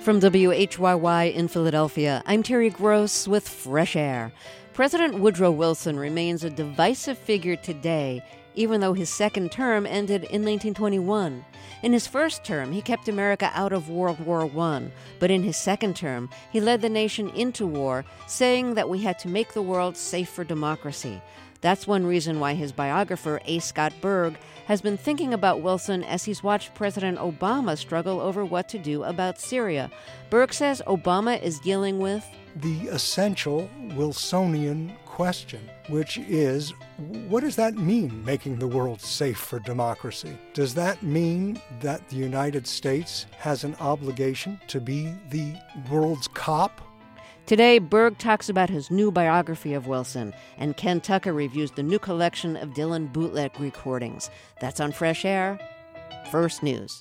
From WHYY in Philadelphia, I'm Terry Gross with Fresh Air. President Woodrow Wilson remains a divisive figure today, even though his second term ended in 1921. In his first term, he kept America out of World War I, but in his second term, he led the nation into war, saying that we had to make the world safe for democracy. That's one reason why his biographer, A. Scott Berg, has been thinking about Wilson as he's watched President Obama struggle over what to do about Syria. Berg says Obama is dealing with the essential Wilsonian question, which is, what does that mean, making the world safe for democracy? Does that mean that the United States has an obligation to be the world's cop? Today, Berg talks about his new biography of Wilson, and Ken Tucker reviews the new collection of Dylan bootleg recordings. That's on Fresh Air. First News.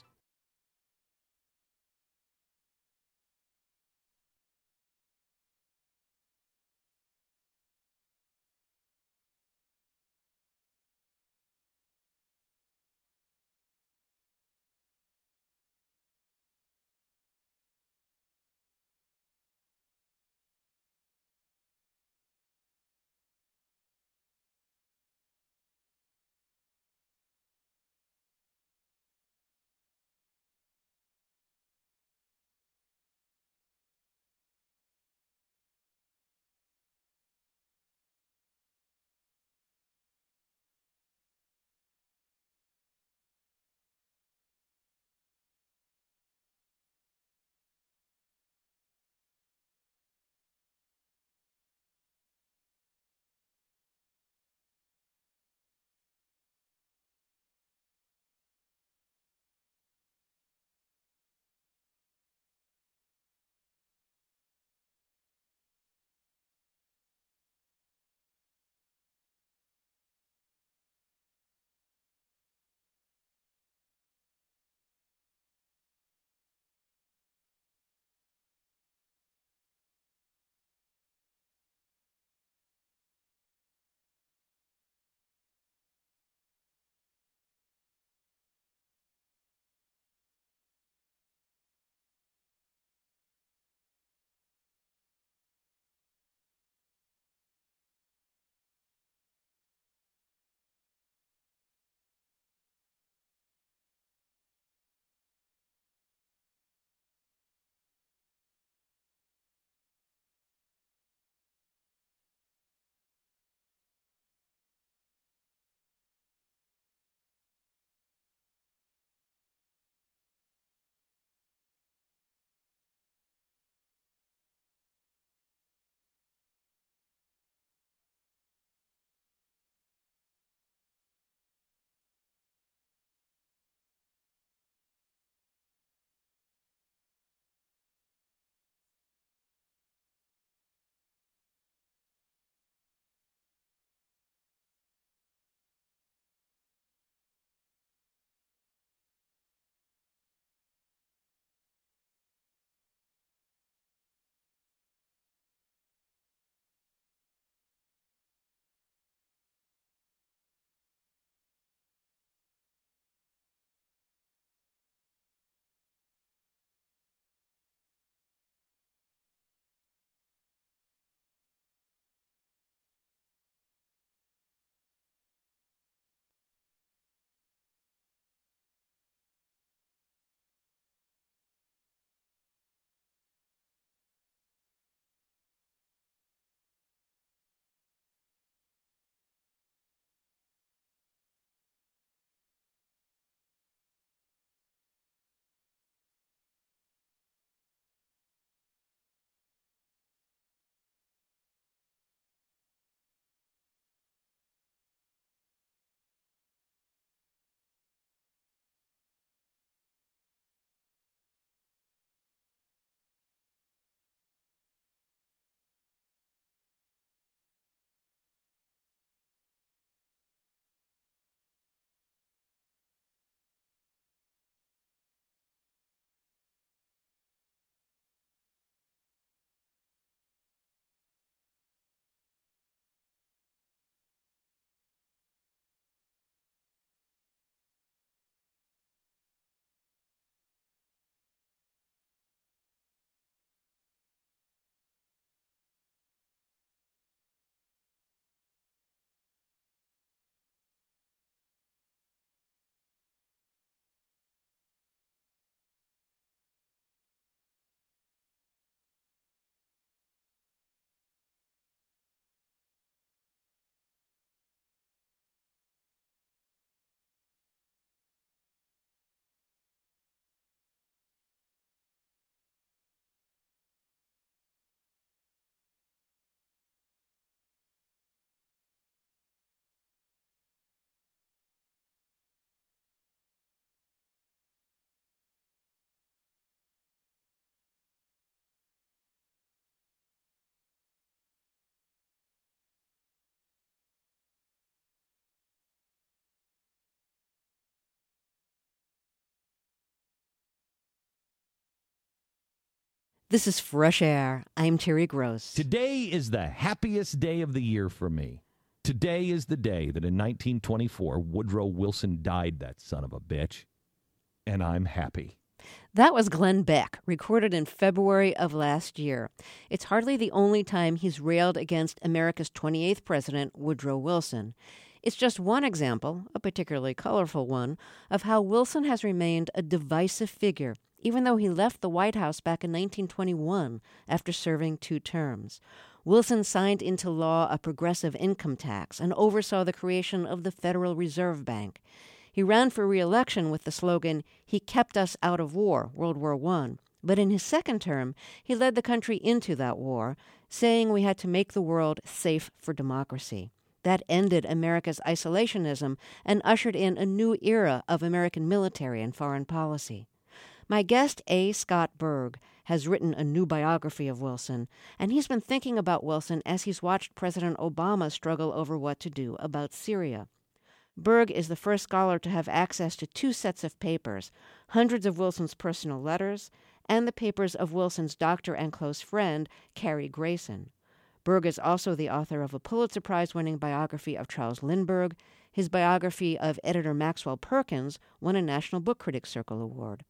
This is Fresh Air. I'm Terry Gross. Today is the happiest day of the year for me. Today is the day that in 1924, Woodrow Wilson died, that son of a bitch. And I'm happy. That was Glenn Beck, recorded in February of last year. It's hardly the only time he's railed against America's 28th president, Woodrow Wilson. It's just one example, a particularly colorful one, of how Wilson has remained a divisive figure, even though he left the White House back in 1921 after serving 2 terms. Wilson signed into law a progressive income tax and oversaw the creation of the Federal Reserve Bank. He ran for re-election with the slogan, "He kept us out of war," World War I. But in his second term, he led the country into that war, saying we had to make the world safe for democracy. That ended America's isolationism and ushered in a new era of American military and foreign policy. My guest, A. Scott Berg, has written a new biography of Wilson, and he's been thinking about Wilson as he's watched President Obama struggle over what to do about Syria. Berg is the first scholar to have access to 2 sets of papers, hundreds of Wilson's personal letters, and the papers of Wilson's doctor and close friend, Cary Grayson. Berg is also the author of a Pulitzer Prize-winning biography of Charles Lindbergh. His biography of editor Maxwell Perkins won a National Book Critics Circle Award.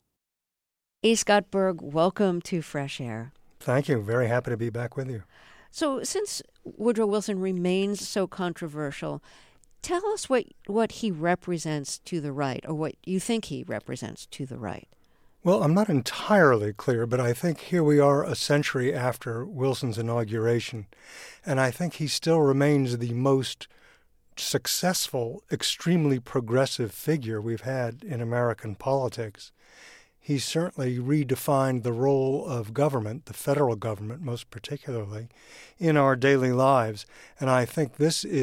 A. Scott Berg, welcome to Fresh Air. Thank you. Very happy to be back with you. So since Woodrow Wilson remains so controversial, tell us what he represents to the right, or what you think he represents to the right. Well, I'm not entirely clear, but I think here we are a century after Wilson's inauguration, and I think he still remains the most successful, extremely progressive figure we've had in American politics. He certainly redefined the role of government, the federal government most particularly, in our daily lives. And I think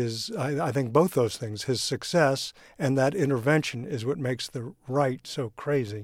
I think both those things, his success and that intervention, is what makes the right so crazy.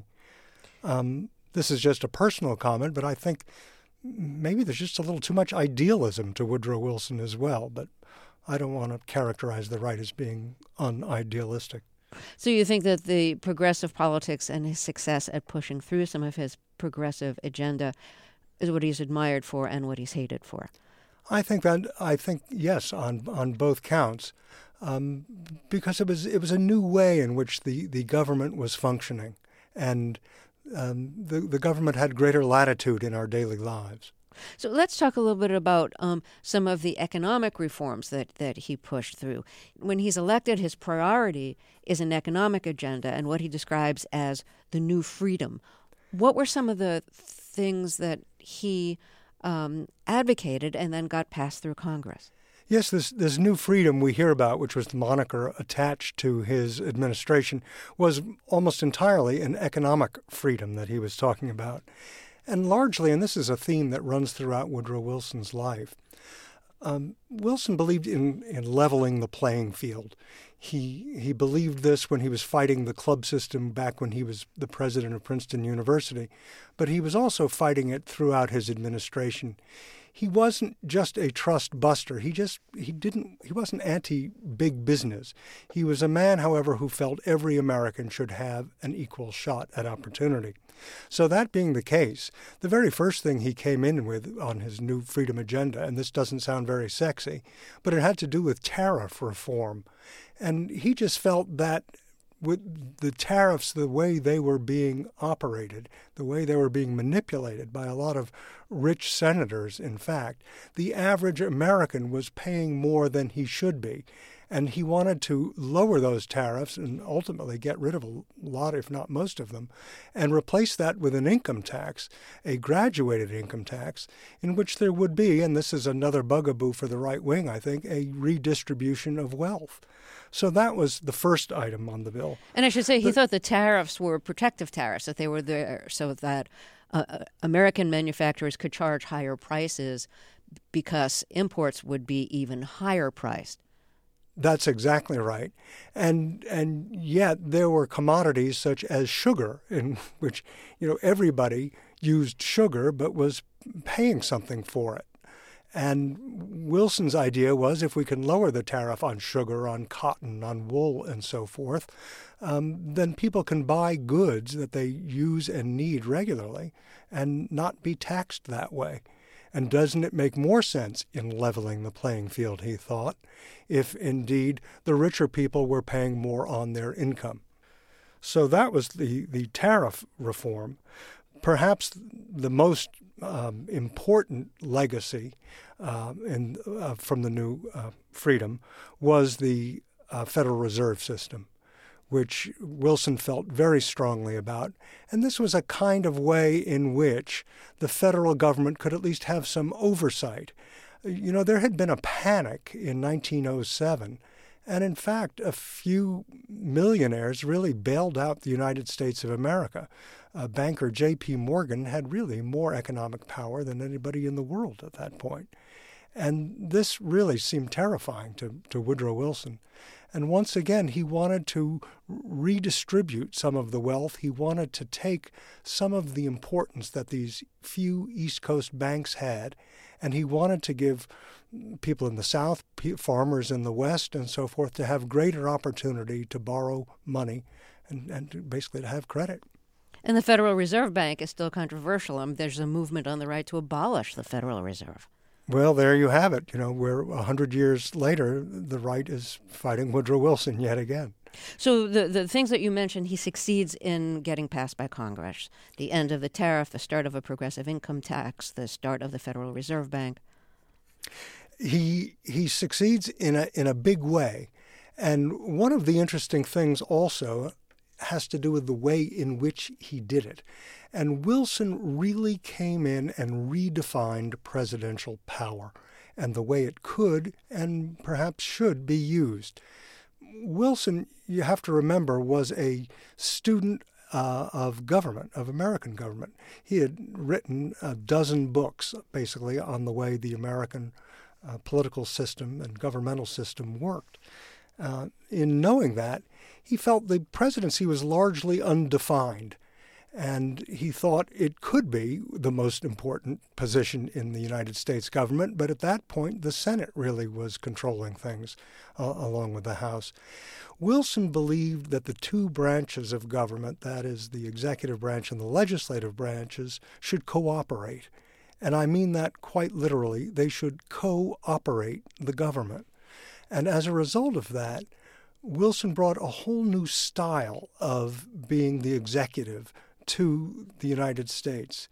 This is just a personal comment, but I think maybe there's just a little too much idealism to Woodrow Wilson as well. But I don't want to characterize the right as being unidealistic. So you think that the progressive politics and his success at pushing through some of his progressive agenda is what he's admired for and what he's hated for? I think yes, on both counts, because it was a new way in which the government was functioning, and the government had greater latitude in our daily lives. So let's talk a little bit about some of the economic reforms that he pushed through. When he's elected, his priority is an economic agenda and what he describes as the new freedom. What were some of the things that he advocated and then got passed through Congress? Yes, this new freedom we hear about, which was the moniker attached to his administration, was almost entirely an economic freedom that he was talking about. And largely, and this is a theme that runs throughout Woodrow Wilson's life, Wilson believed in leveling the playing field. He believed this when he was fighting the club system back when he was the president of Princeton University, but he was also fighting it throughout his administration. He wasn't just a trust buster. He wasn't anti-big business. He was a man, however, who felt every American should have an equal shot at opportunity. So that being the case, the very first thing he came in with on his new freedom agenda, and this doesn't sound very sexy, but it had to do with tariff reform. And he just felt that with the tariffs, the way they were being operated, the way they were being manipulated by a lot of rich senators, in fact, the average American was paying more than he should be. And he wanted to lower those tariffs and ultimately get rid of a lot, if not most of them, and replace that with an income tax, a graduated income tax, in which there would be, and this is another bugaboo for the right wing, I think, a redistribution of wealth. So that was the first item on the bill. And I should say, he thought the tariffs were protective tariffs, that they were there so that American manufacturers could charge higher prices because imports would be even higher priced. That's exactly right. And yet there were commodities such as sugar, in which everybody used sugar but was paying something for it. And Wilson's idea was if we can lower the tariff on sugar, on cotton, on wool, and so forth, then people can buy goods that they use and need regularly and not be taxed that way. And doesn't it make more sense in leveling the playing field, he thought, if indeed the richer people were paying more on their income? So that was the tariff reform. Perhaps the most important legacy from the new freedom was the Federal Reserve System, which Wilson felt very strongly about. And this was a kind of way in which the federal government could at least have some oversight. You know, there had been a panic in 1907, and in fact, a few millionaires really bailed out the United States of America. Banker J.P. Morgan had really more economic power than anybody in the world at that point. And this really seemed terrifying to Woodrow Wilson. And once again, he wanted to redistribute some of the wealth. He wanted to take some of the importance that these few East Coast banks had, and he wanted to give people in the South, farmers in the West, and so forth, to have greater opportunity to borrow money and basically to have credit. And the Federal Reserve Bank is still controversial. There's a movement on the right to abolish the Federal Reserve. Well, there you have it. You know, we're 100 years later, the right is fighting Woodrow Wilson yet again. So the things that you mentioned, he succeeds in getting passed by Congress. The end of the tariff, the start of a progressive income tax, the start of the Federal Reserve Bank. He succeeds in a big way. And one of the interesting things also has to do with the way in which he did it. And Wilson really came in and redefined presidential power and the way it could and perhaps should be used. Wilson, you have to remember, was a student of government, of American government. He had written a dozen books, basically, on the way the American political system and governmental system worked. In knowing that, he felt the presidency was largely undefined, and he thought it could be the most important position in the United States government, but at that point, the Senate really was controlling things along with the House. Wilson believed that the two branches of government, that is, the executive branch and the legislative branches, should cooperate. And I mean that quite literally. They should cooperate the government. And as a result of that, Wilson brought a whole new style of being the executive to the United States.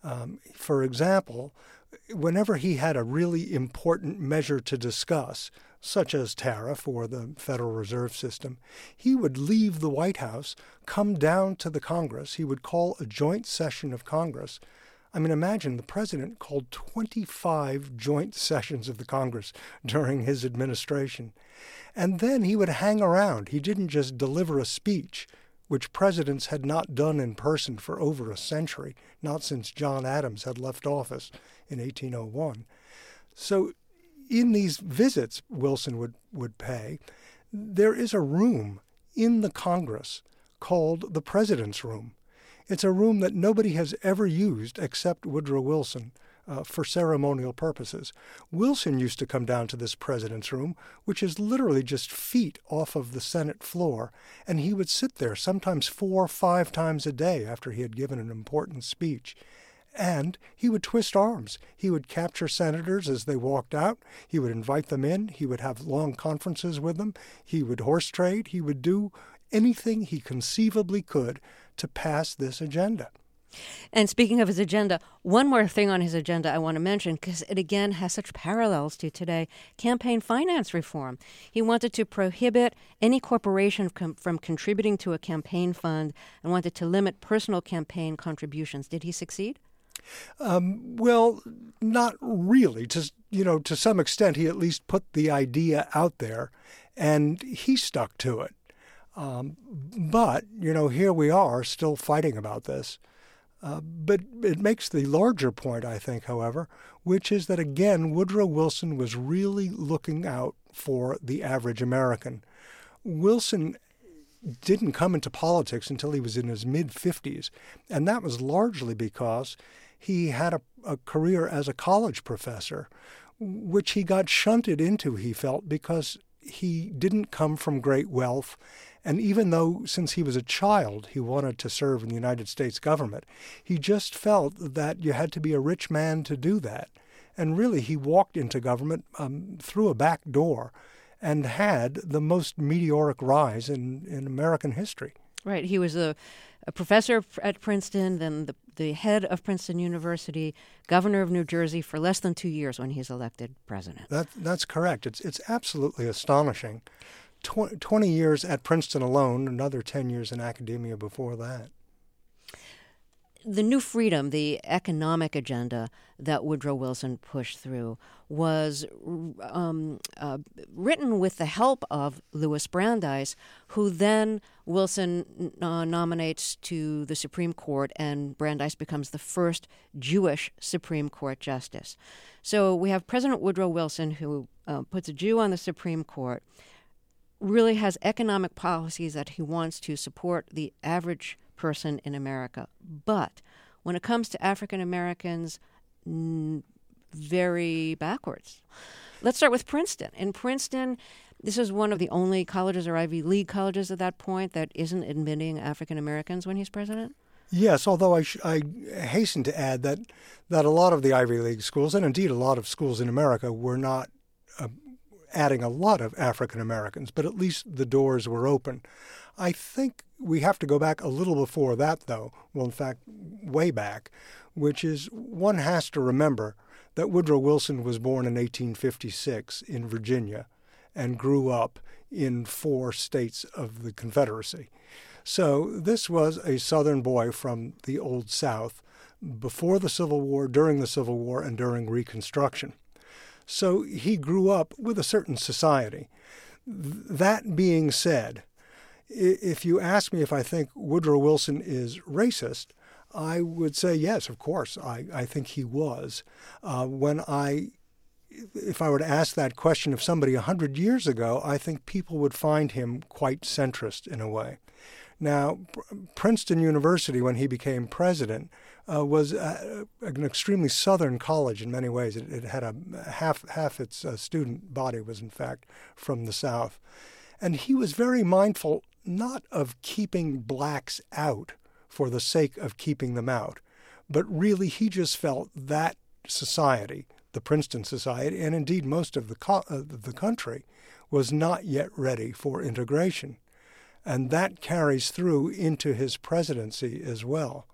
For example, whenever he had a really important measure to discuss, such as tariff or the Federal Reserve System, he would leave the White House, come down to the Congress. He would call a joint session of Congress. I mean, imagine the president called 25 joint sessions of the Congress during his administration. And then he would hang around. He didn't just deliver a speech, which presidents had not done in person for over a century, not since John Adams had left office in 1801. So in these visits Wilson would pay, there is a room in the Congress called the President's Room. It's a room that nobody has ever used except Woodrow Wilson for ceremonial purposes. Wilson used to come down to this President's Room, which is literally just feet off of the Senate floor, and he would sit there sometimes 4 or 5 times a day after he had given an important speech. And he would twist arms. He would capture senators as they walked out. He would invite them in. He would have long conferences with them. He would horse trade. He would do anything he conceivably could to pass this agenda. And speaking of his agenda, one more thing on his agenda I want to mention, because it again has such parallels to today, campaign finance reform. He wanted to prohibit any corporation from contributing to a campaign fund and wanted to limit personal campaign contributions. Did he succeed? Well, not really. To some extent, he at least put the idea out there, and he stuck to it. But, here we are still fighting about this. But it makes the larger point, I think, however, which is that, again, Woodrow Wilson was really looking out for the average American. Wilson didn't come into politics until he was in his mid-50s, and that was largely because he had a career as a college professor, which he got shunted into, he felt, because he didn't come from great wealth. And even though, since he was a child, he wanted to serve in the United States government, he just felt that you had to be a rich man to do that. And really, he walked into government through a back door and had the most meteoric rise in American history. Right. He was a professor at Princeton, then the head of Princeton University, governor of New Jersey for less than 2 years when he's elected president. That's correct. It's absolutely astonishing. 20 years at Princeton alone, another 10 years in academia before that. The New Freedom, the economic agenda that Woodrow Wilson pushed through, was written with the help of Louis Brandeis, who then Wilson nominates to the Supreme Court, and Brandeis becomes the first Jewish Supreme Court justice. So we have President Woodrow Wilson, who puts a Jew on the Supreme Court, really has economic policies that he wants to support the average person in America. But when it comes to African Americans, very backwards. Let's start with Princeton. In Princeton, this is one of the only colleges or Ivy League colleges at that point that isn't admitting African Americans when he's president. Yes, although I hasten to add that a lot of the Ivy League schools, and indeed a lot of schools in America, were not adding a lot of African Americans, but at least the doors were open. I think we have to go back a little before that, though. Well, in fact, way back, which is one has to remember that Woodrow Wilson was born in 1856 in Virginia and grew up in 4 states of the Confederacy. So this was a Southern boy from the Old South before the Civil War, during the Civil War, and during Reconstruction. So he grew up with a certain society. That being said, if you ask me if I think Woodrow Wilson is racist, I would say yes, of course. I think he was. If I were to ask that question of somebody 100 years ago, I think people would find him quite centrist in a way. Now, Princeton University, when he became president, was an extremely Southern college in many ways. It had half its student body was, in fact, from the South. And he was very mindful not of keeping blacks out for the sake of keeping them out, but really he just felt that society, the Princeton Society, and indeed most of the country, was not yet ready for integration. And that carries through into his presidency as well.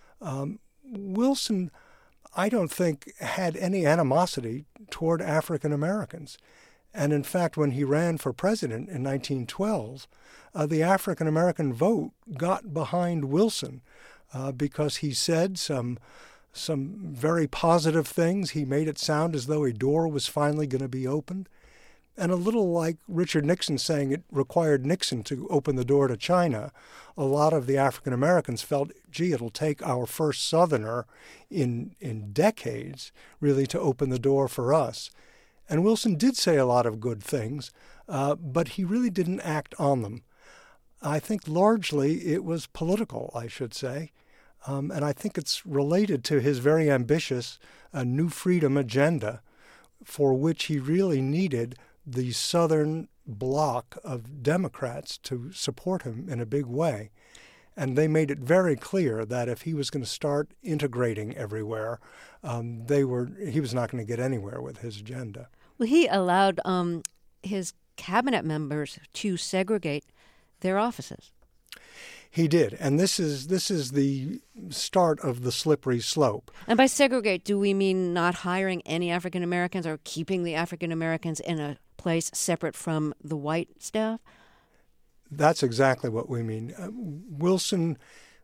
Wilson, I don't think, had any animosity toward African Americans. And in fact, when he ran for president in 1912, the African American vote got behind Wilson because he said some very positive things. He made it sound as though a door was finally going to be opened. And a little like Richard Nixon saying it required Nixon to open the door to China, a lot of the African Americans felt, gee, it'll take our first Southerner in decades really to open the door for us. And Wilson did say a lot of good things, but he really didn't act on them. I think largely it was political, I should say. And I think it's related to his very ambitious New Freedom agenda, for which he really needed the Southern bloc of Democrats to support him in a big way. And they made it very clear that if he was going to start integrating everywhere, he was not going to get anywhere with his agenda. Well, he allowed his cabinet members to segregate their offices. He did, and this is the start of the slippery slope. And by segregate, do we mean not hiring any African Americans or keeping the African Americans in a place separate from the white staff? That's exactly what we mean. Wilson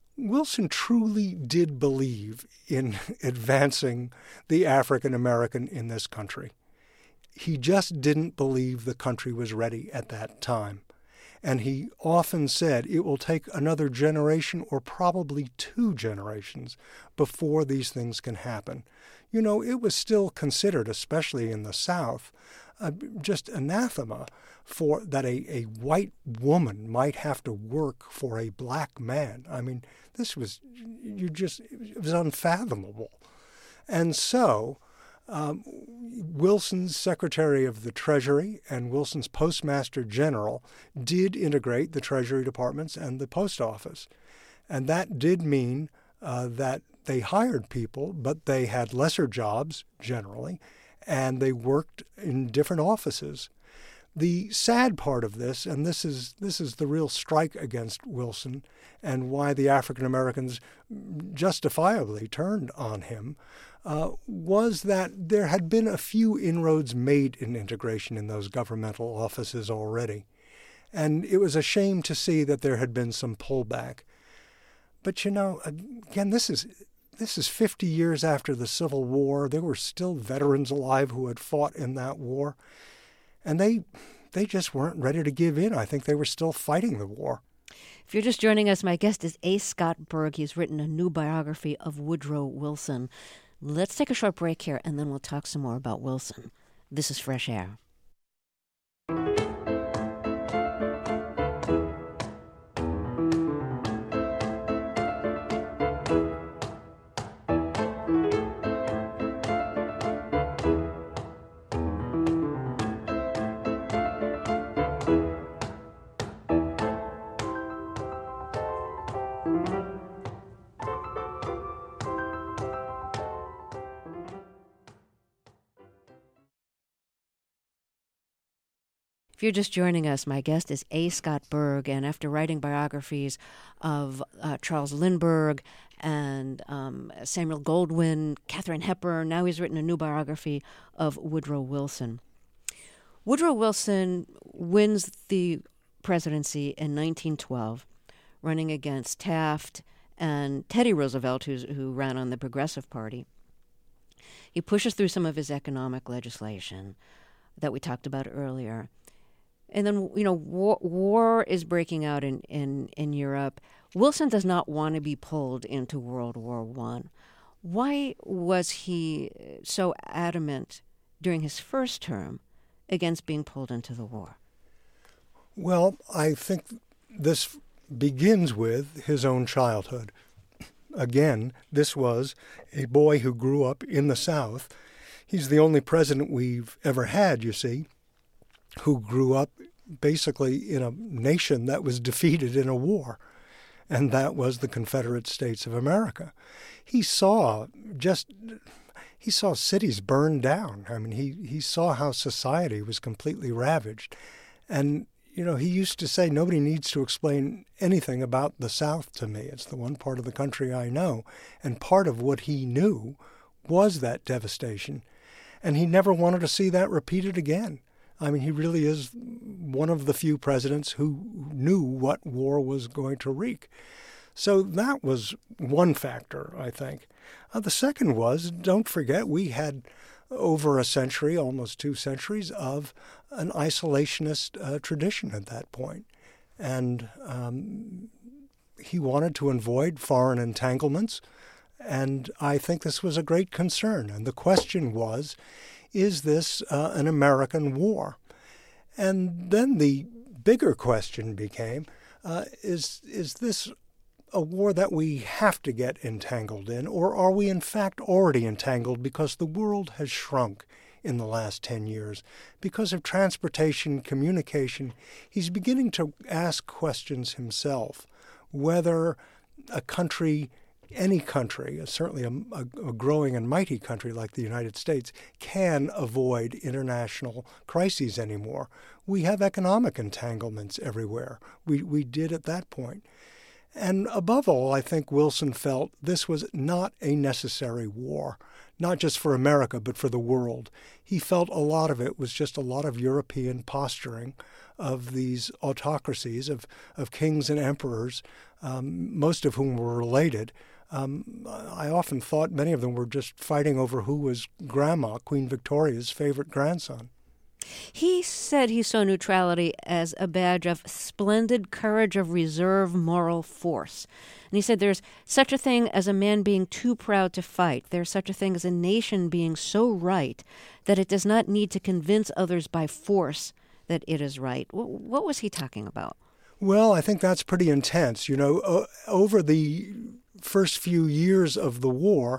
truly did believe in advancing the African American in this country. He just didn't believe the country was ready at that time. And he often said it will take another generation or probably 2 generations before these things can happen. You know, it was still considered, especially in the South, just anathema for that a white woman might have to work for a black man. I mean, it was unfathomable. And so Wilson's Secretary of the Treasury and Wilson's Postmaster General did integrate the Treasury departments and the post office. And that did mean that they hired people, but they had lesser jobs generally, and they worked in different offices. The sad part of this, and this is the real strike against Wilson and why the African Americans justifiably turned on him, was that there had been a few inroads made in integration in those governmental offices already. And it was a shame to see that there had been some pullback. But, again, this is 50 years after the Civil War. There were still veterans alive who had fought in that war. And they just weren't ready to give in. I think they were still fighting the war. If you're just joining us, my guest is A. Scott Berg. He's written a new biography of Woodrow Wilson. Let's take a short break here, and then we'll talk some more about Wilson. This is Fresh Air. If you're just joining us, my guest is A. Scott Berg, and after writing biographies of Charles Lindbergh and Samuel Goldwyn, Katharine Hepburn, now he's written a new biography of Woodrow Wilson. Woodrow Wilson wins the presidency in 1912, running against Taft and Teddy Roosevelt, who ran on the Progressive Party. He pushes through some of his economic legislation that we talked about earlier. And then, war is breaking out in Europe. Wilson does not want to be pulled into World War I. Why was he so adamant during his first term against being pulled into the war? Well, I think this begins with his own childhood. Again, this was a boy who grew up in the South. He's the only president we've ever had, you see, who grew up basically in a nation that was defeated in a war, and that was the Confederate States of America. He saw cities burned down. I mean, he saw how society was completely ravaged. And, he used to say, nobody needs to explain anything about the South to me. It's the one part of the country I know. And part of what he knew was that devastation. And he never wanted to see that repeated again. I mean, he really is one of the few presidents who knew what war was going to wreak. So that was one factor, I think. The second was, don't forget, we had over a century, almost 2 centuries, of an isolationist tradition at that point. And he wanted to avoid foreign entanglements, and I think this was a great concern. And the question was, is this an American war? And then the bigger question became, is this a war that we have to get entangled in, or are we in fact already entangled because the world has shrunk in the last 10 years? Because of transportation, communication, he's beginning to ask questions himself, whether a country, any country, certainly a growing and mighty country like the United States, can avoid international crises anymore. We have economic entanglements everywhere. We did at that point. And above all, I think Wilson felt this was not a necessary war, not just for America, but for the world. He felt a lot of it was just a lot of European posturing of these autocracies, of kings and emperors, most of whom were related. I often thought many of them were just fighting over who was Grandma, Queen Victoria's favorite grandson. He said he saw neutrality as a badge of splendid courage of reserve moral force. And he said there's such a thing as a man being too proud to fight. There's such a thing as a nation being so right that it does not need to convince others by force that it is right. What was he talking about? Well, I think that's pretty intense. Over the first few years of the war,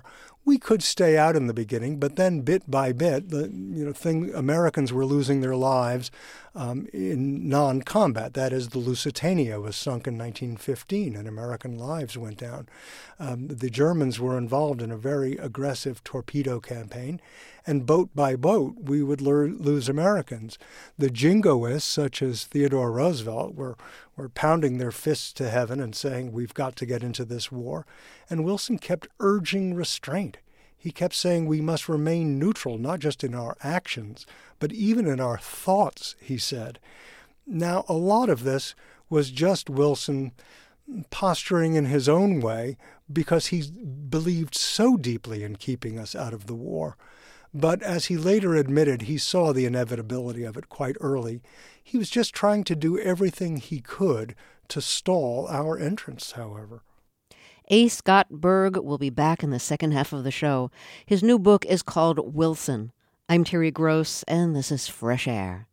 We could stay out in the beginning, but then bit by bit, Americans were losing their lives in non-combat. That is, the Lusitania was sunk in 1915 and American lives went down. The Germans were involved in a very aggressive torpedo campaign, and boat by boat, we would lose Americans. The jingoists, such as Theodore Roosevelt, were pounding their fists to heaven and saying, we've got to get into this war. And Wilson kept urging restraint. He kept saying we must remain neutral, not just in our actions, but even in our thoughts, he said. Now, a lot of this was just Wilson posturing in his own way because he believed so deeply in keeping us out of the war. But as he later admitted, he saw the inevitability of it quite early. He was just trying to do everything he could to stall our entrance, however. A. Scott Berg will be back in the second half of the show. His new book is called Wilson. I'm Terry Gross, and this is Fresh Air.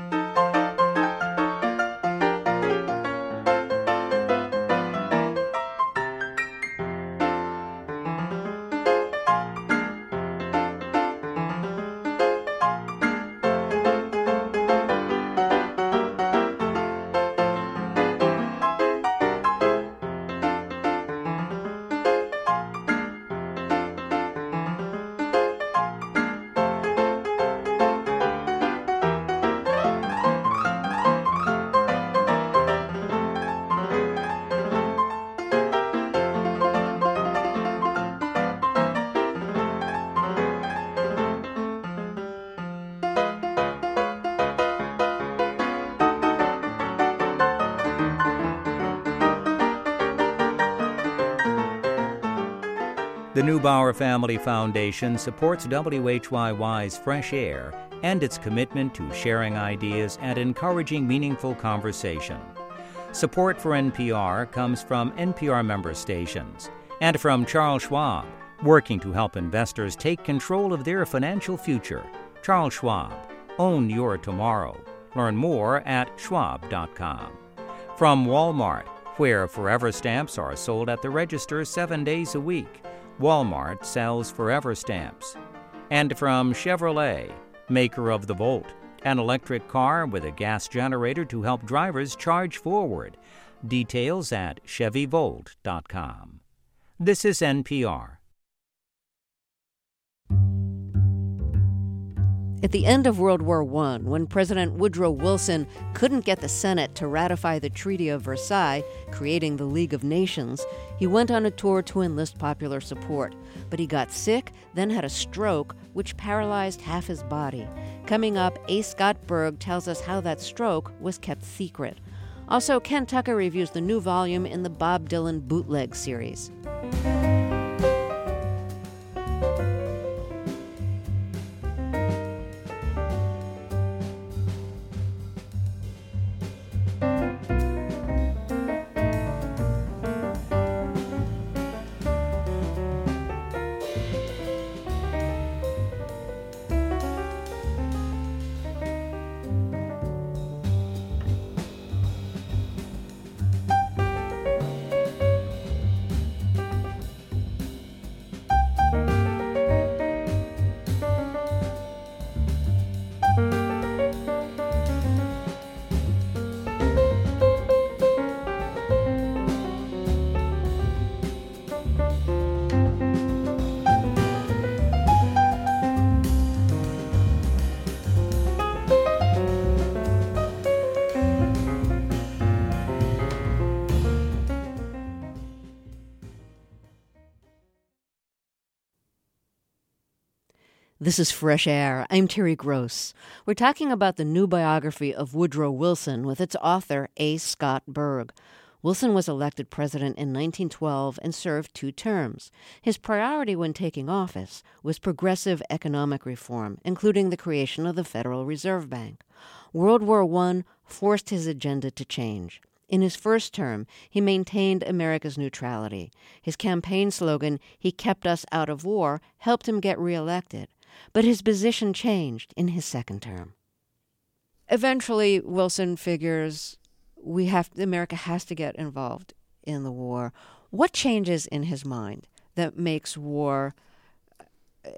The Neubauer Family Foundation supports WHYY's Fresh Air and its commitment to sharing ideas and encouraging meaningful conversation. Support for NPR comes from NPR member stations and from Charles Schwab, working to help investors take control of their financial future. Charles Schwab. Own your tomorrow. Learn more at schwab.com. From Walmart, where Forever Stamps are sold at the register 7 days a week. Walmart sells Forever Stamps. And from Chevrolet, maker of the Volt, an electric car with a gas generator to help drivers charge forward. Details at ChevyVolt.com. This is NPR. At the end of World War I, when President Woodrow Wilson couldn't get the Senate to ratify the Treaty of Versailles, creating the League of Nations, he went on a tour to enlist popular support. But he got sick, then had a stroke, which paralyzed half his body. Coming up, A. Scott Berg tells us how that stroke was kept secret. Also, Ken Tucker reviews the new volume in the Bob Dylan Bootleg series. This is Fresh Air. I'm Terry Gross. We're talking about the new biography of Woodrow Wilson with its author, A. Scott Berg. Wilson was elected president in 1912 and served 2 terms. His priority when taking office was progressive economic reform, including the creation of the Federal Reserve Bank. World War I forced his agenda to change. In his first term, he maintained America's neutrality. His campaign slogan, "He kept us out of war," helped him get reelected. But his position changed in his second term. Eventually, Wilson figures America has to get involved in the war. What changes in his mind that makes war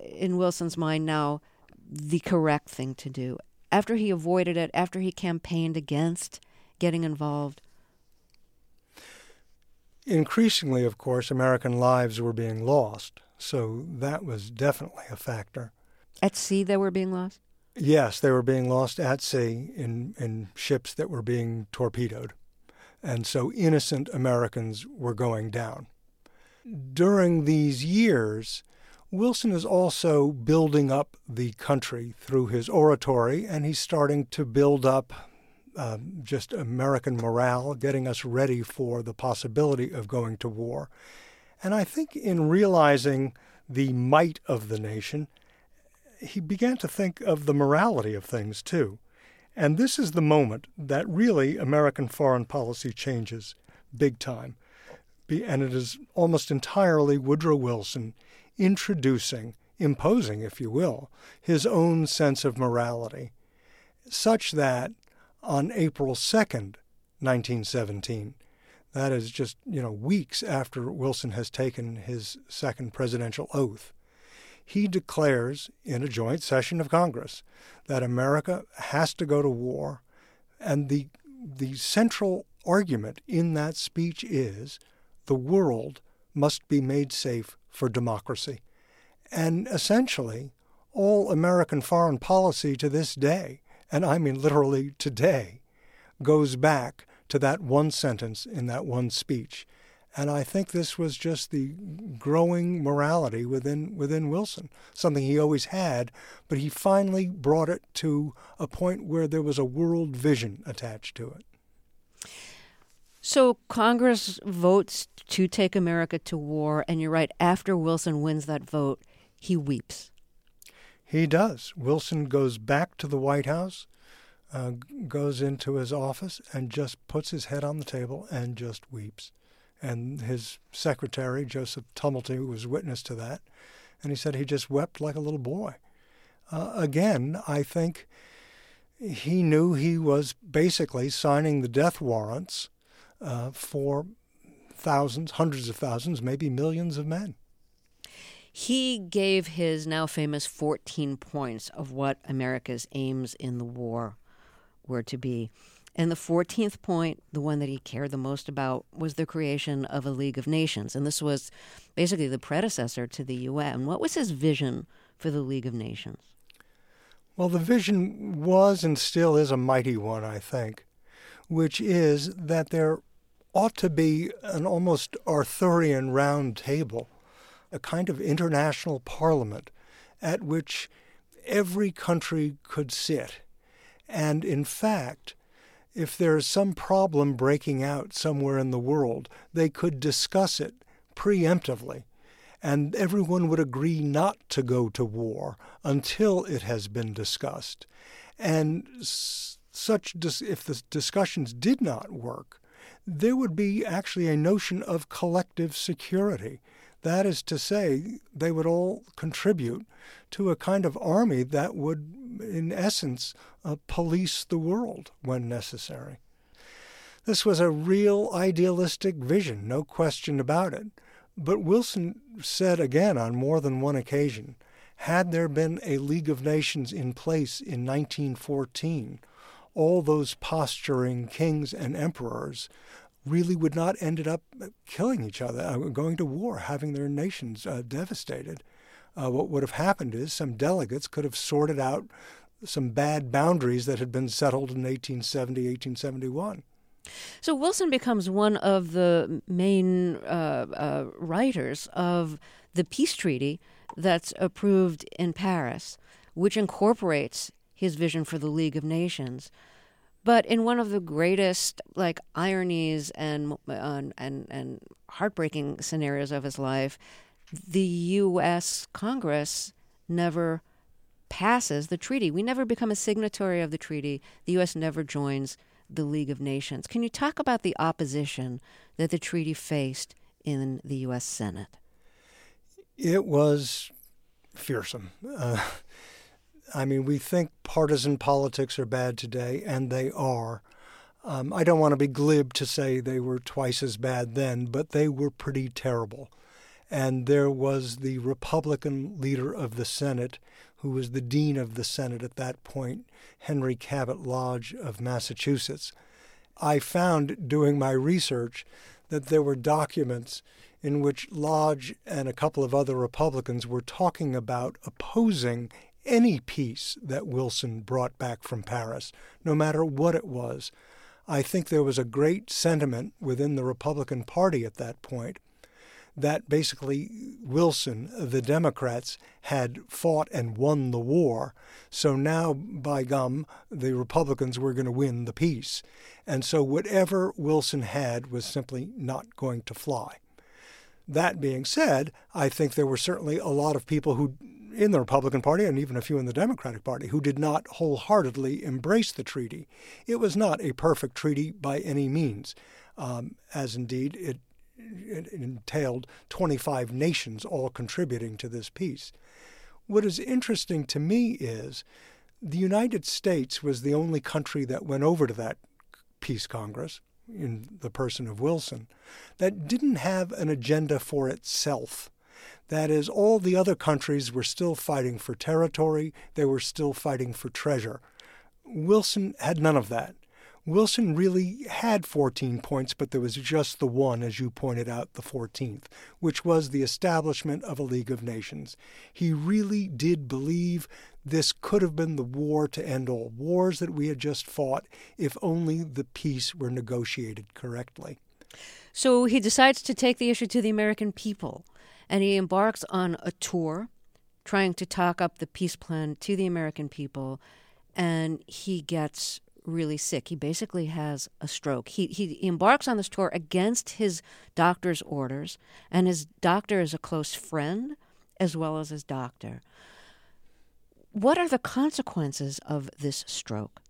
in Wilson's mind now, the correct thing to do? After he avoided it, after he campaigned against getting involved? Increasingly, of course, American lives were being lost, so that was definitely a factor. At sea they were being lost? Yes, they were being lost at sea in ships that were being torpedoed. And so innocent Americans were going down. During these years, Wilson is also building up the country through his oratory, and he's starting to build up just American morale, getting us ready for the possibility of going to war. And I think in realizing the might of the nation, he began to think of the morality of things, too. And this is the moment that really American foreign policy changes big time. And it is almost entirely Woodrow Wilson imposing, if you will, his own sense of morality, such that on April 2nd, 1917, that is just, weeks after Wilson has taken his second presidential oath, he declares in a joint session of Congress that America has to go to war. And the central argument in that speech is the world must be made safe for democracy. And essentially, all American foreign policy to this day, and I mean literally today, goes back to that one sentence in that one speech. And I think this was just the growing morality within Wilson, something he always had, but he finally brought it to a point where there was a world vision attached to it. So Congress votes to take America to war, and you're right, after Wilson wins that vote, he weeps. He does. Wilson goes back to the White House, goes into his office, and just puts his head on the table and just weeps. And his secretary, Joseph Tumulty, was witness to that. And he said he just wept like a little boy. Again, I think he knew he was basically signing the death warrants for thousands, hundreds of thousands, maybe millions of men. He gave his now famous 14 points of what America's aims in the war were to be. And the 14th point, the one that he cared the most about, was the creation of a League of Nations. And this was basically the predecessor to the UN. What was his vision for the League of Nations? Well, the vision was and still is a mighty one, I think, which is that there ought to be an almost Arthurian round table, a kind of international parliament at which every country could sit. And in fact, if there's some problem breaking out somewhere in the world, they could discuss it preemptively, and everyone would agree not to go to war until it has been discussed. And if the discussions did not work, there would be actually a notion of collective security. That is to say, they would all contribute to a kind of army that would, in essence, police the world when necessary. This was a real idealistic vision, no question about it. But Wilson said again on more than one occasion, had there been a League of Nations in place in 1914, all those posturing kings and emperors really would not ended up killing each other, going to war, having their nations devastated. What would have happened is some delegates could have sorted out some bad boundaries that had been settled in 1870, 1871. So Wilson becomes one of the main writers of the peace treaty that's approved in Paris, which incorporates his vision for the League of Nations. But in one of the greatest ironies and heartbreaking scenarios of his life, the U.S. Congress never passes the treaty. We never become a signatory of the treaty. The U.S. never joins the League of Nations. Can you talk about the opposition that the treaty faced in the U.S. Senate? It was fearsome. We think partisan politics are bad today, and they are. I don't want to be glib to say they were twice as bad then, but they were pretty terrible. And there was the Republican leader of the Senate, who was the dean of the Senate at that point, Henry Cabot Lodge of Massachusetts. I found, doing my research, that there were documents in which Lodge and a couple of other Republicans were talking about opposing any peace that Wilson brought back from Paris, no matter what it was. I think there was a great sentiment within the Republican Party at that point that basically Wilson, the Democrats, had fought and won the war. So now, by gum, the Republicans were going to win the peace. And so whatever Wilson had was simply not going to fly. That being said, I think there were certainly a lot of people who, in the Republican Party and even a few in the Democratic Party, who did not wholeheartedly embrace the treaty. It was not a perfect treaty by any means, as indeed it entailed 25 nations all contributing to this peace. What is interesting to me is the United States was the only country that went over to that peace congress, in the person of Wilson, that didn't have an agenda for itself. That is, all the other countries were still fighting for territory, they were still fighting for treasure. Wilson had none of that. Wilson really had 14 points, but there was just the one, as you pointed out, the 14th, which was the establishment of a League of Nations. He really did believe this could have been the war to end all wars that we had just fought, if only the peace were negotiated correctly. So he decides to take the issue to the American people, and he embarks on a tour trying to talk up the peace plan to the American people, and he gets really sick. He basically has a stroke. He embarks on this tour against his doctor's orders, and his doctor is a close friend as well as his doctor. What are the consequences of this stroke?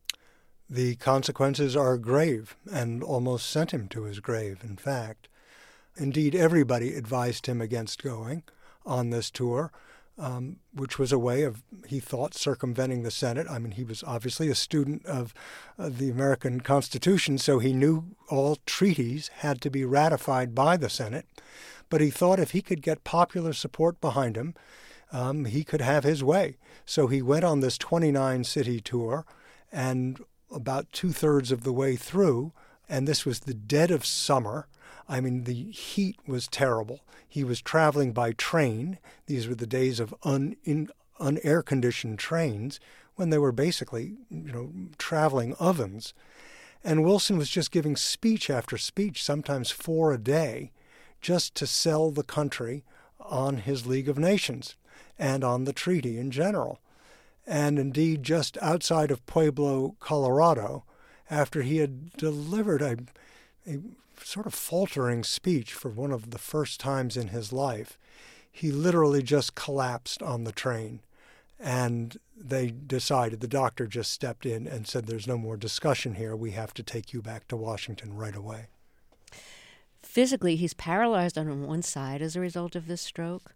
The consequences are grave and almost sent him to his grave, in fact. Indeed, everybody advised him against going on this tour, which was a way of, he thought, circumventing the Senate. I mean, he was obviously a student of the American Constitution, so he knew all treaties had to be ratified by the Senate. But he thought if he could get popular support behind him, he could have his way. So he went on this 29-city tour, and about two-thirds of the way through, and this was the dead of summer. I mean, the heat was terrible. He was traveling by train. These were the days of unair-conditioned trains when they were basically, traveling ovens. And Wilson was just giving speech after speech, sometimes 4 a day, just to sell the country on his League of Nations and on the treaty in general. And indeed, just outside of Pueblo, Colorado, after he had delivered a sort of faltering speech for one of the first times in his life, he literally just collapsed on the train. And they decided, the doctor just stepped in and said, there's no more discussion here. We have to take you back to Washington right away. Physically, he's paralyzed on one side as a result of this stroke?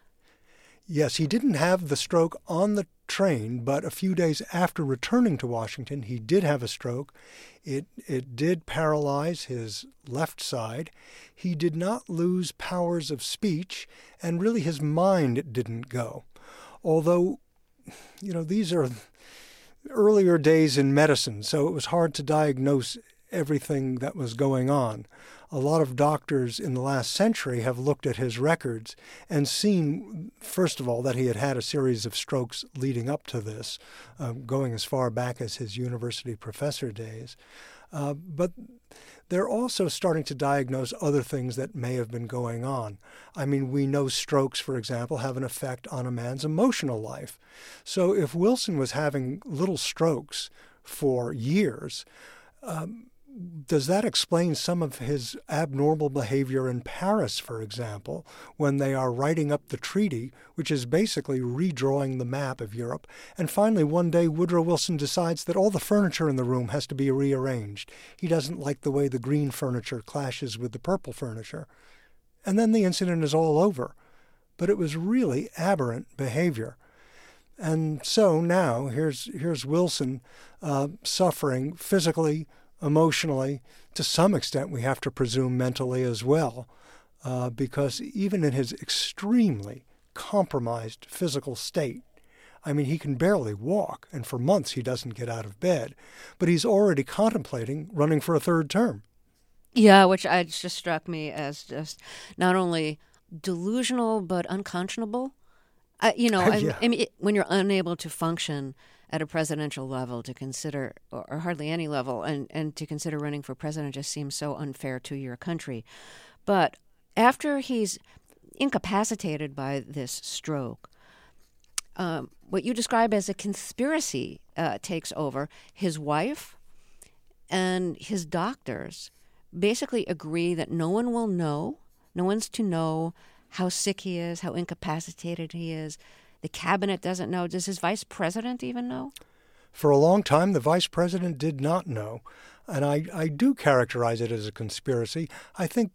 Yes, he didn't have the stroke on the train, but a few days after returning to Washington, he did have a stroke. It did paralyze his left side. He did not lose powers of speech, and really his mind didn't go. Although, these are earlier days in medicine, so it was hard to diagnose everything that was going on. A lot of doctors in the last century have looked at his records and seen, first of all, that he had had a series of strokes leading up to this, going as far back as his university professor days. But they're also starting to diagnose other things that may have been going on. I mean, we know strokes, for example, have an effect on a man's emotional life. So if Wilson was having little strokes for years, does that explain some of his abnormal behavior in Paris, for example, when they are writing up the treaty, which is basically redrawing the map of Europe? And finally, one day, Woodrow Wilson decides that all the furniture in the room has to be rearranged. He doesn't like the way the green furniture clashes with the purple furniture. And then the incident is all over. But it was really aberrant behavior. And so now, here's Wilson suffering physically, emotionally, to some extent we have to presume mentally as well, because even in his extremely compromised physical state, I mean, he can barely walk, and for months he doesn't get out of bed, but he's already contemplating running for a third term. Yeah, which just struck me as just not only delusional but unconscionable. Yeah. I mean, when you're unable to function at a presidential level to consider, or hardly any level, and to consider running for president just seems so unfair to your country. But after he's incapacitated by this stroke, what you describe as a conspiracy takes over. His wife and his doctors basically agree that no one will know, no one's to know how sick he is, how incapacitated he is. The cabinet doesn't know. Does his vice president even know? For a long time, the vice president did not know. And I do characterize it as a conspiracy. I think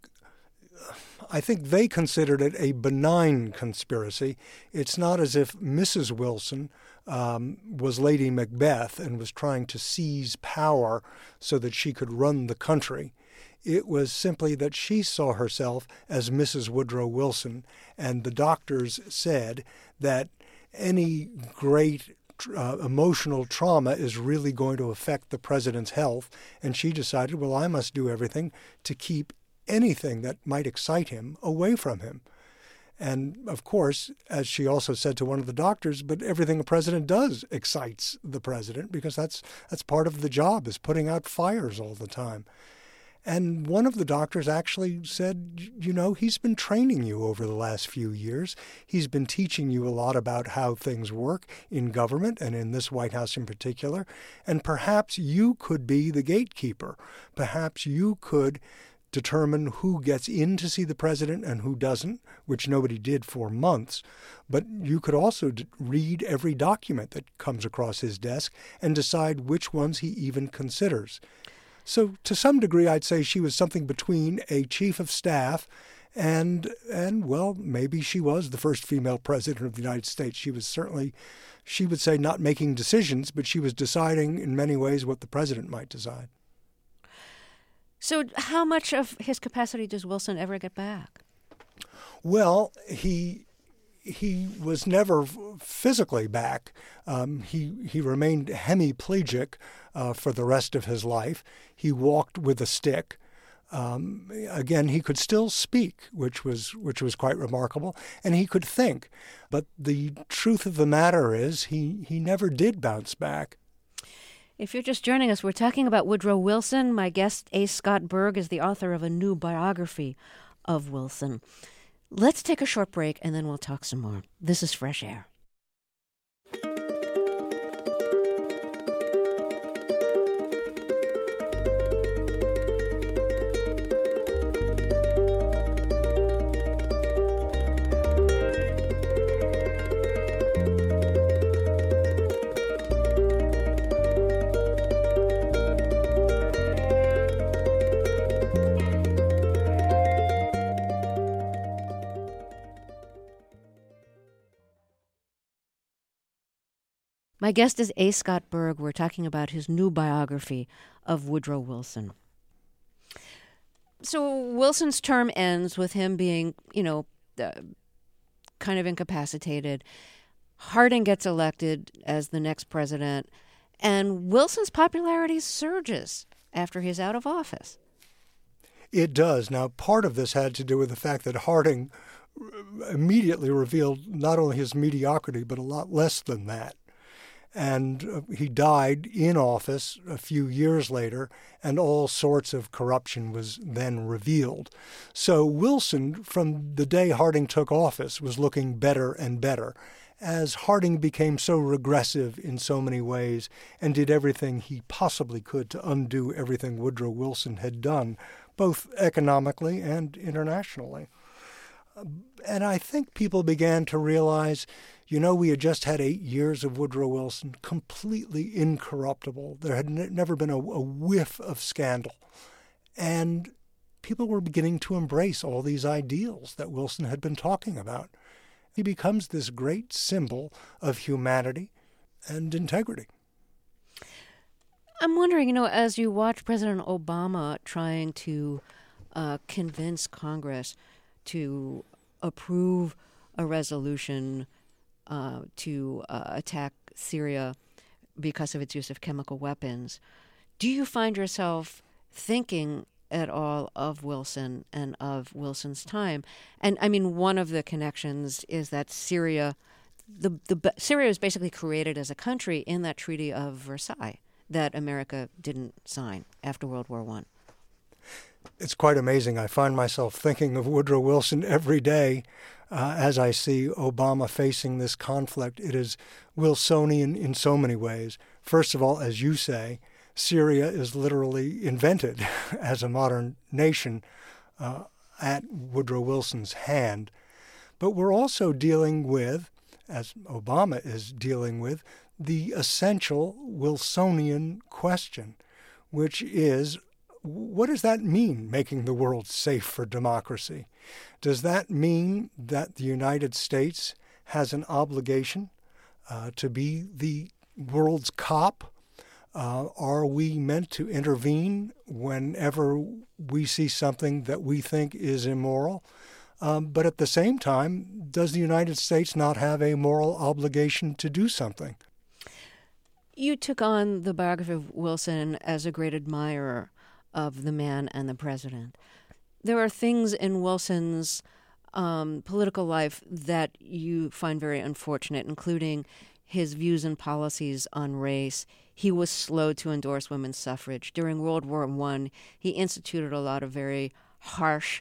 they considered it a benign conspiracy. It's not as if Mrs. Wilson was Lady Macbeth and was trying to seize power so that she could run the country. It was simply that she saw herself as Mrs. Woodrow Wilson, and the doctors said that any great emotional trauma is really going to affect the president's health, and she decided, well, I must do everything to keep anything that might excite him away from him. And, of course, as she also said to one of the doctors, but everything a president does excites the president because that's part of the job, is putting out fires all the time. And one of the doctors actually said, he's been training you over the last few years. He's been teaching you a lot about how things work in government and in this White House in particular. And perhaps you could be the gatekeeper. Perhaps you could determine who gets in to see the president and who doesn't, which nobody did for months. But you could also read every document that comes across his desk and decide which ones he even considers. So to some degree, I'd say she was something between a chief of staff and well, maybe she was the first female president of the United States. She was certainly, she would say, not making decisions, but she was deciding in many ways what the president might decide. So how much of his capacity does Wilson ever get back? Well, he was never physically back. He remained hemiplegic for the rest of his life. He walked with a stick. Again, he could still speak, which was quite remarkable, and he could think. But the truth of the matter is he never did bounce back. If you're just joining us, we're talking about Woodrow Wilson. My guest, A. Scott Berg, is the author of a new biography of Wilson. Let's take a short break, and then we'll talk some more. This is Fresh Air. My guest is A. Scott Berg. We're talking about his new biography of Woodrow Wilson. So Wilson's term ends with him being, kind of incapacitated. Harding gets elected as the next president, and Wilson's popularity surges after he's out of office. It does. Now, part of this had to do with the fact that Harding immediately revealed not only his mediocrity, but a lot less than that. And he died in office a few years later, and all sorts of corruption was then revealed. So Wilson, from the day Harding took office, was looking better and better, as Harding became so regressive in so many ways and did everything he possibly could to undo everything Woodrow Wilson had done, both economically and internationally. And I think people began to realize, we had just had 8 years of Woodrow Wilson, completely incorruptible. There had never been a whiff of scandal. And people were beginning to embrace all these ideals that Wilson had been talking about. He becomes this great symbol of humanity and integrity. I'm wondering, as you watch President Obama trying to convince Congress to approve a resolution to attack Syria because of its use of chemical weapons. Do you find yourself thinking at all of Wilson and of Wilson's time? And I mean, one of the connections is that Syria was basically created as a country in that Treaty of Versailles that America didn't sign after World War I. It's quite amazing. I find myself thinking of Woodrow Wilson every day as I see Obama facing this conflict. It is Wilsonian in so many ways. First of all, as you say, Syria is literally invented as a modern nation at Woodrow Wilson's hand. But we're also dealing with, as Obama is dealing with, the essential Wilsonian question, which is, what does that mean, making the world safe for democracy? Does that mean that the United States has an obligation to be the world's cop? Are we meant to intervene whenever we see something that we think is immoral? But at the same time, does the United States not have a moral obligation to do something? You took on the biography of Wilson as a great admirer of the man and the president. There are things in Wilson's political life that you find very unfortunate, including his views and policies on race. He was slow to endorse women's suffrage. During World War I, he instituted a lot of very harsh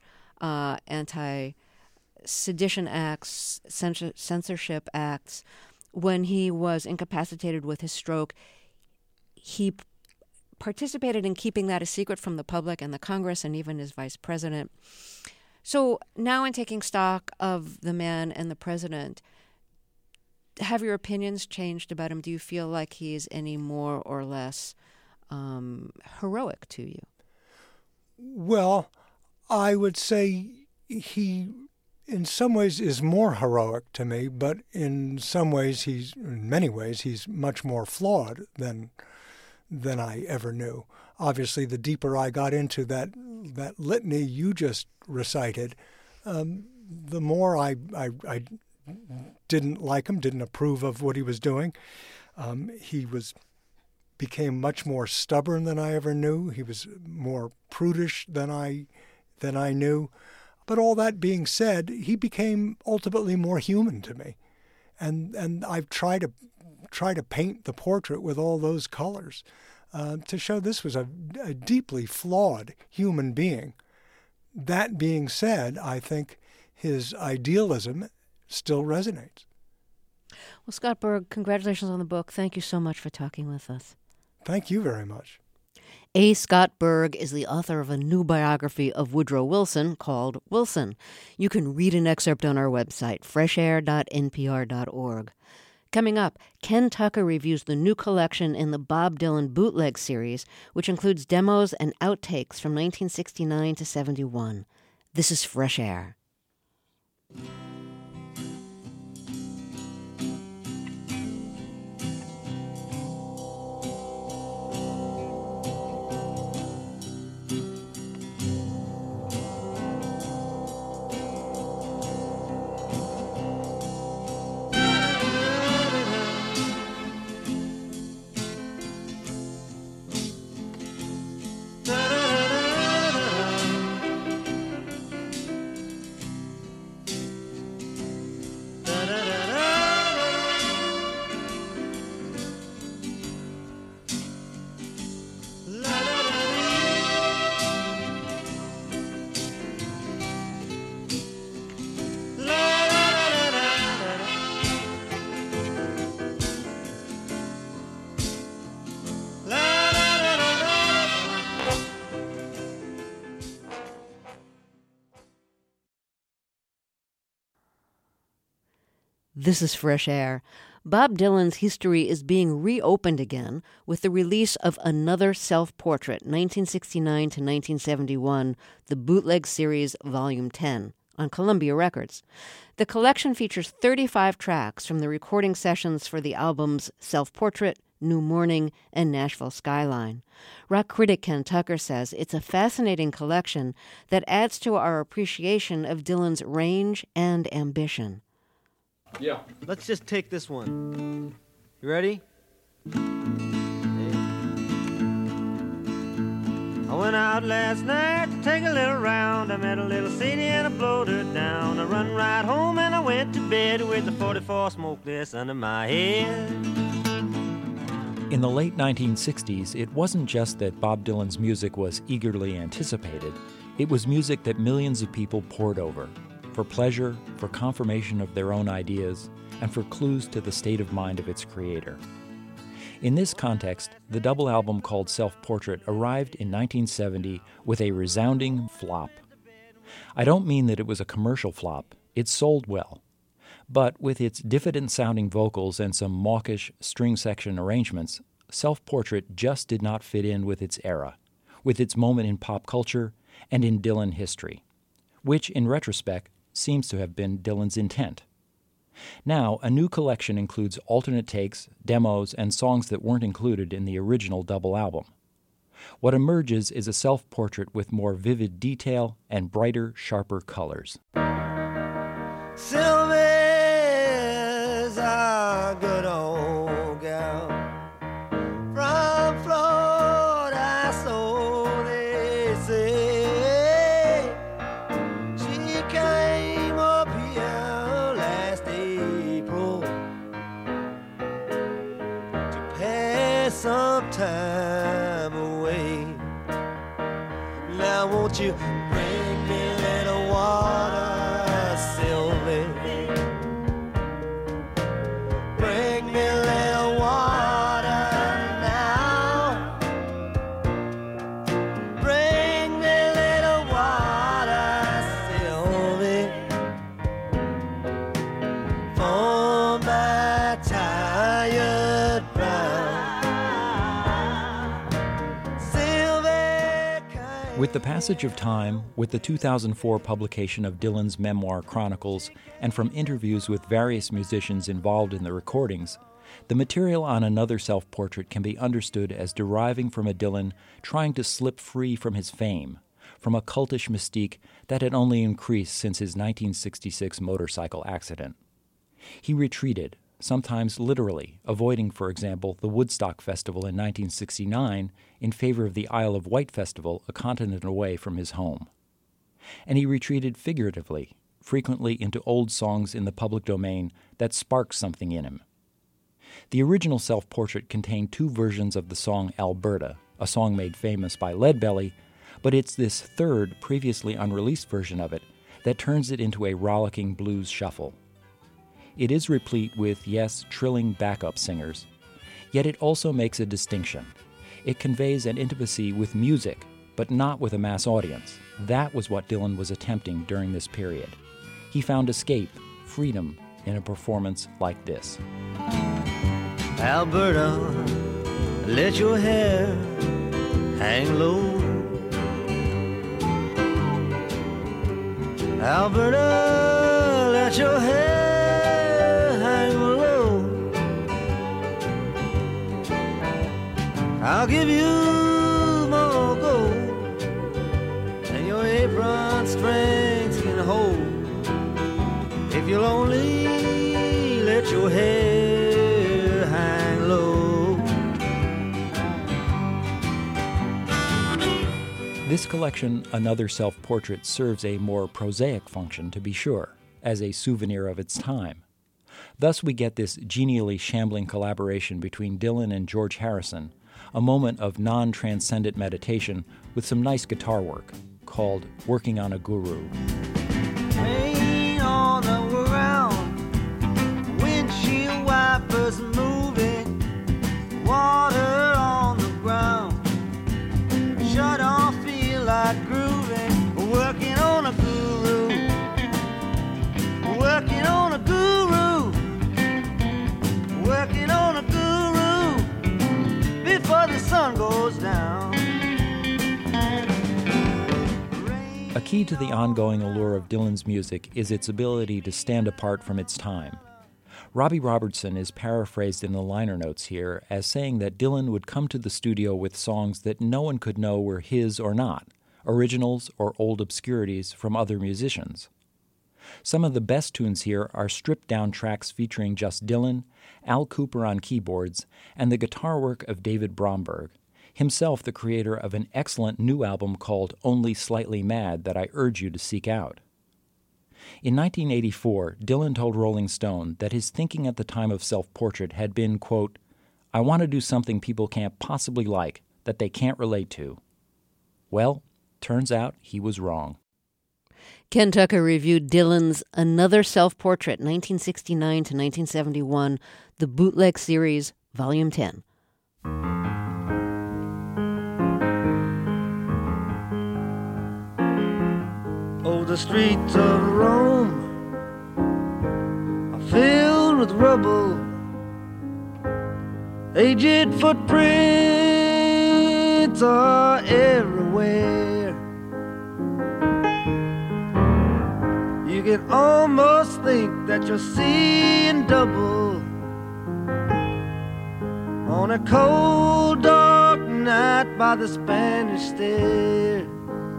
anti-sedition acts, censorship acts. When he was incapacitated with his stroke, he participated in keeping that a secret from the public and the Congress and even his vice president. So now, in taking stock of the man and the president, have your opinions changed about him? Do you feel like he's any more or less heroic to you? Well, I would say he, in some ways, is more heroic to me, but in many ways, he's much more flawed than I ever knew. Obviously, the deeper I got into that litany you just recited, the more I didn't like him, didn't approve of what he was doing. He became much more stubborn than I ever knew. He was more prudish than I knew. But all that being said, he became ultimately more human to me, and I've tried to paint the portrait with all those colors to show this was a deeply flawed human being. That being said, I think his idealism still resonates. Well, Scott Berg, congratulations on the book. Thank you so much for talking with us. Thank you very much. A. Scott Berg is the author of a new biography of Woodrow Wilson called Wilson. You can read an excerpt on our website, freshair.npr.org. Coming up, Ken Tucker reviews the new collection in the Bob Dylan Bootleg series, which includes demos and outtakes from 1969 to 71. This is Fresh Air. This is Fresh Air. Bob Dylan's history is being reopened again with the release of another self-portrait, 1969 to 1971, the Bootleg Series Volume 10, on Columbia Records. The collection features 35 tracks from the recording sessions for the albums Self-Portrait, New Morning, and Nashville Skyline. Rock critic Ken Tucker says it's a fascinating collection that adds to our appreciation of Dylan's range and ambition. Yeah. Let's just take this one. You ready? I went out last night to take a little round. I met a little city and I blowed her down. I run right home and I went to bed with the 44 smokeless under my head. In the late 1960s, it wasn't just that Bob Dylan's music was eagerly anticipated. It was music that millions of people pored over, for pleasure, for confirmation of their own ideas, and for clues to the state of mind of its creator. In this context, the double album called Self-Portrait arrived in 1970 with a resounding flop. I don't mean that it was a commercial flop. It sold well. But with its diffident-sounding vocals and some mawkish string section arrangements, Self-Portrait just did not fit in with its era, with its moment in pop culture and in Dylan history, which, in retrospect, seems to have been Dylan's intent. Now, a new collection includes alternate takes, demos, and songs that weren't included in the original double album. What emerges is a self-portrait with more vivid detail and brighter, sharper colors. Sylvia's a good old gal from Florida, so they say. She came up here last April to pass some time away. Now won't you bring me a little water, Sylvie? Bring me a little water now. Bring me a little water, Sylvie, for my tired brow. Sylvie came. With the passage of time, with the 2004 publication of Dylan's memoir Chronicles, and from interviews with various musicians involved in the recordings, the material on another self-portrait can be understood as deriving from a Dylan trying to slip free from his fame, from a cultish mystique that had only increased since his 1966 motorcycle accident. He retreated, sometimes literally, avoiding, for example, the Woodstock Festival in 1969 in favor of the Isle of Wight Festival a continent away from his home. And he retreated figuratively, frequently into old songs in the public domain that sparked something in him. The original self-portrait contained two versions of the song Alberta, a song made famous by Leadbelly, but it's this third, previously unreleased version of it that turns it into a rollicking blues shuffle. It is replete with, yes, trilling backup singers, yet it also makes a distinction. It conveys an intimacy with music, but not with a mass audience. That was what Dylan was attempting during this period. He found escape, freedom, in a performance like this. Alberta, let your hair hang low. Alberta, let your hair hang low. I'll give you more gold than your apron strings can hold. If you'll only let your hair hang low. This collection, Another Self-Portrait, serves a more prosaic function, to be sure, as a souvenir of its time. Thus we get this genially shambling collaboration between Dylan and George Harrison, a moment of non-transcendent meditation with some nice guitar work, called Working on a Guru. Rain on the ground, windshield wipers moving, water on the ground, shut off, feel like grooving, working on a guru, working on a guru, working on a guru, before the sun goes down. A key to the ongoing allure of Dylan's music is its ability to stand apart from its time. Robbie Robertson is paraphrased in the liner notes here as saying that Dylan would come to the studio with songs that no one could know were his or not, originals or old obscurities from other musicians. Some of the best tunes here are stripped-down tracks featuring just Dylan, Al Kooper on keyboards, and the guitar work of David Bromberg, himself the creator of an excellent new album called Only Slightly Mad that I urge you to seek out. In 1984, Dylan told Rolling Stone that his thinking at the time of Self-Portrait had been, quote, "I want to do something people can't possibly like, that they can't relate to." Well, turns out he was wrong. Ken Tucker reviewed Dylan's Another Self-Portrait, 1969 to 1971, the Bootleg Series, Volume 10. Oh, the streets of Rome are filled with rubble. Aged footprints are everywhere. You can almost think that you're seeing double on a cold, dark night by the Spanish Stair.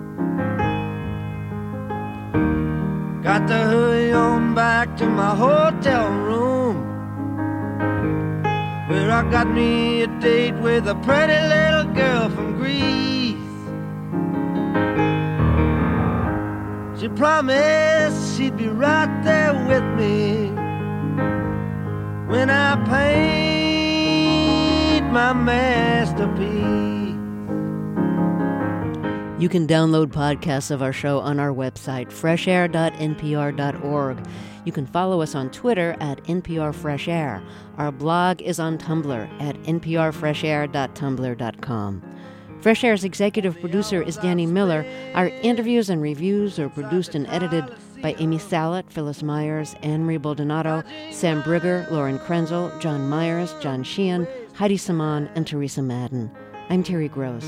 Got to hurry on back to my hotel room, where I got me a date with a pretty little girl from Greece. She promised she'd be right there with me when I paint my masterpiece. You can download podcasts of our show on our website, freshair.npr.org. You can follow us on Twitter at NPRFreshAir. Our blog is on Tumblr at nprfreshair.tumblr.com. Fresh Air's executive producer is Danny Miller. Our interviews and reviews are produced and edited by Amy Salet, Phyllis Myers, Anne-Marie Baldonado, Sam Brigger, Lauren Krenzel, John Myers, John Sheehan, Heidi Saman, and Teresa Madden. I'm Terry Gross.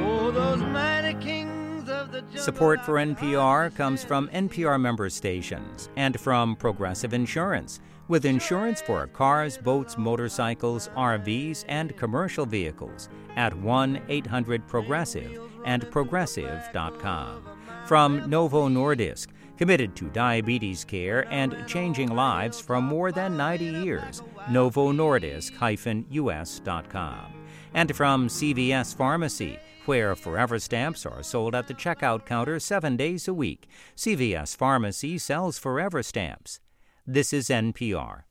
Support for NPR comes from NPR member stations and from Progressive Insurance, with insurance for cars, boats, motorcycles, RVs, and commercial vehicles at 1-800-PROGRESSIVE and Progressive.com. From Novo Nordisk, committed to diabetes care and changing lives for more than 90 years, novonordisk-us.com. And from CVS Pharmacy, where Forever Stamps are sold at the checkout counter 7 days a week. CVS Pharmacy sells Forever Stamps. This is NPR.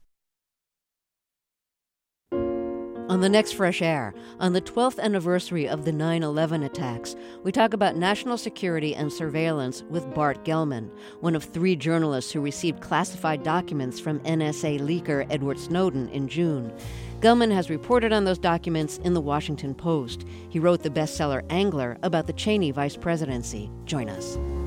On the next Fresh Air, on the 12th anniversary of the 9/11 attacks, we talk about national security and surveillance with Bart Gellman, one of 3 journalists who received classified documents from NSA leaker Edward Snowden in June. Gellman has reported on those documents in the Washington Post. He wrote the bestseller Angler about the Cheney vice presidency. Join us.